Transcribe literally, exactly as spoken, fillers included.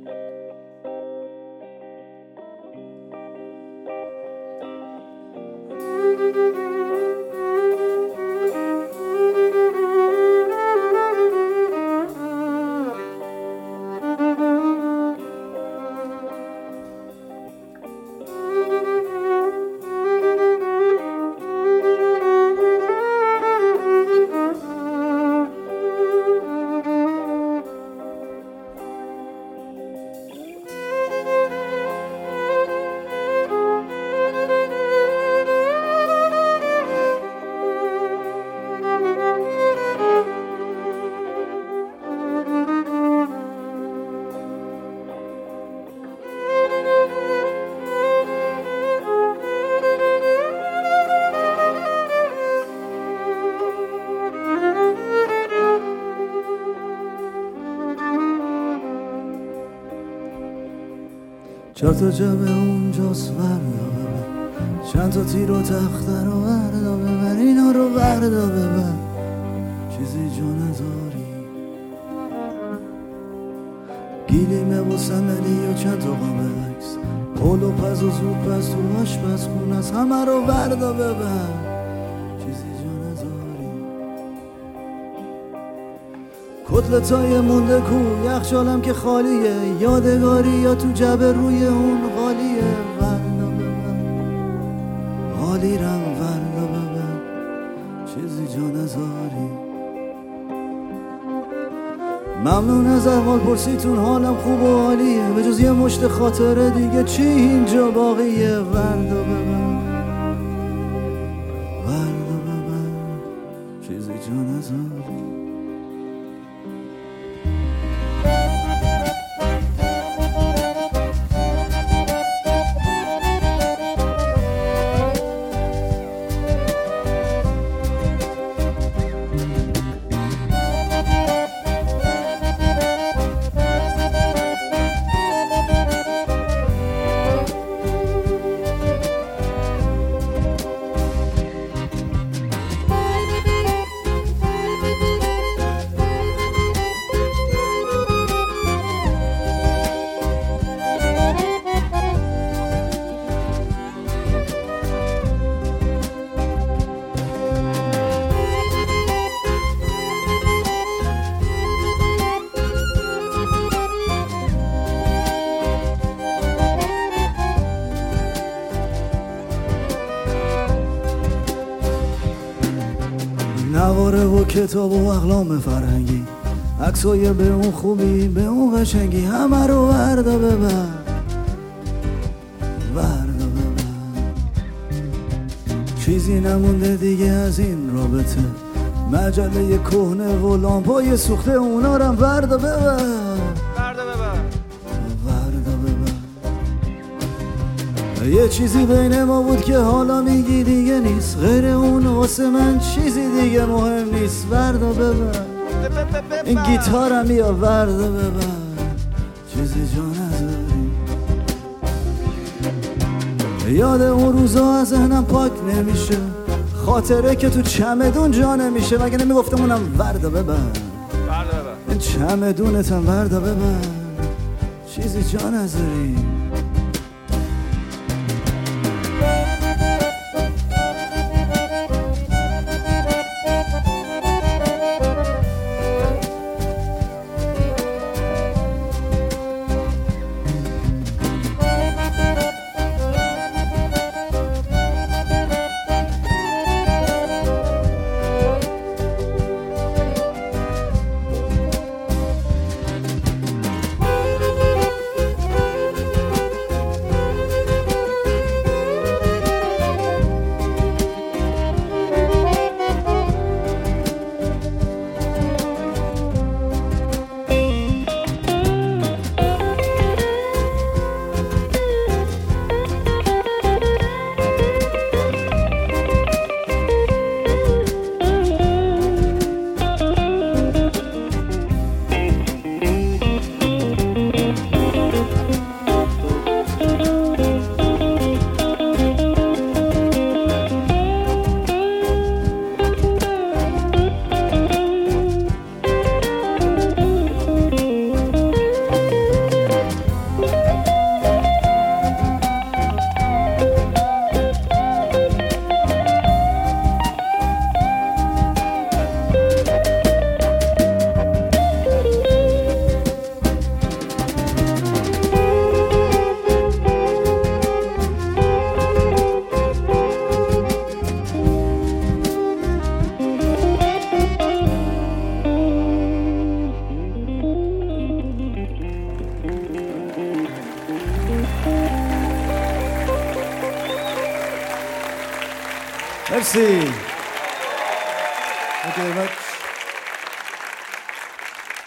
چهار تا جبه اونجاست وردا ببر، چند تا تیر و تخته رو وردا ببر، اینا رو وردا ببر، چیزی جا نداری. گیلیمه و صندلی و چند تا قاب عکس، پل و پز و زود پز تو آشپزخونه است، همه رو وردا ببر، چیزی جا نداری. کتلتای مونده کو، یخچالم که خالیه، یادگاری یا تو جبه روی اون خالیه. وردا ببر حالیرم، وردا ببر، چیزی جا نذاری. ممنون از احوال پرسیتون، حالم خوب و عالیه، به جز یه مشت خاطره دیگه چی اینجا باقیه. وردا ببر وردا ببر، چیزی جا نذاری. نواره و کتاب و اقلام فرهنگی، عکسای به اون خوبی به اون قشنگی، همه رو وردا ببر وردا ببر. چیزی نمونده دیگه از این رابطه، مجله کهنه و لامپای سوخته، اونا رم وردا ببر وردا ببر وردا ببر. یه چیزی بین ما بود که حالا میگی دیگه نیست، غیر اون واسه من چیزی دیگه مهم نیست. وردا ببر این گیتارم یا وردا ببر، چیزی جا نداری. یاد اون روزا از ذهنم پاک نمیشه، خاطره که تو چمدون جا نمیشه، مگه نمیگفتم اونم وردا ببر وردا ببر. این چمدونتم وردا ببر، چیزی جا نداری. مرسی. Thank you very much.